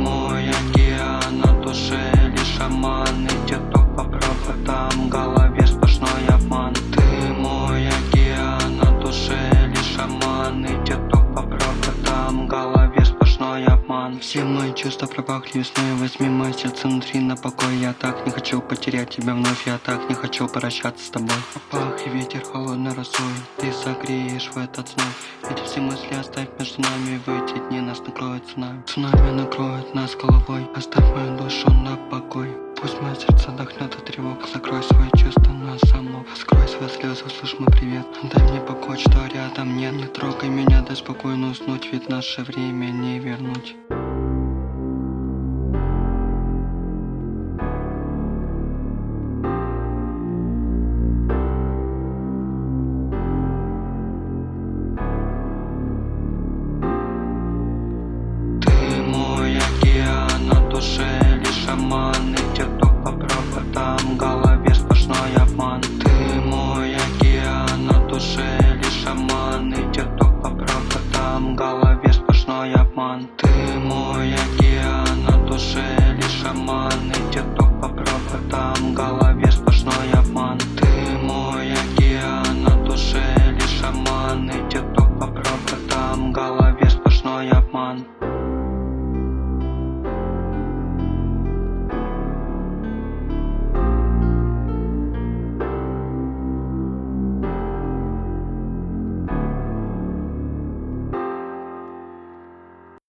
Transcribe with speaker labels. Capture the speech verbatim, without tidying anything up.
Speaker 1: мой океан, на душе лишь обман. Идет ток по проводам, в голове сплошной обман. Ты мой океан, на душе лишь обман. Идет ток по проводам, в голове сплошной обман. Все мои чувства пропахли весной, возьми мое сердце внутри на покой. Я так не хочу потерять тебя вновь, я так не хочу прощаться с тобой. Попах и ветер холодной росой, ты согреешь в этот зной. Эти все мысли оставь между нами, в эти дни нас накроет цунами. Цунами накроет нас головой, оставь мою душу на покой. Пусть мое сердце отдохнет от тревог, закрой свои чувства на замок. Скрой свои слезы, услышь мой привет. Дай мне покой, что рядом нет. Не трогай меня, дай спокойно уснуть, ведь наше время не вернуть.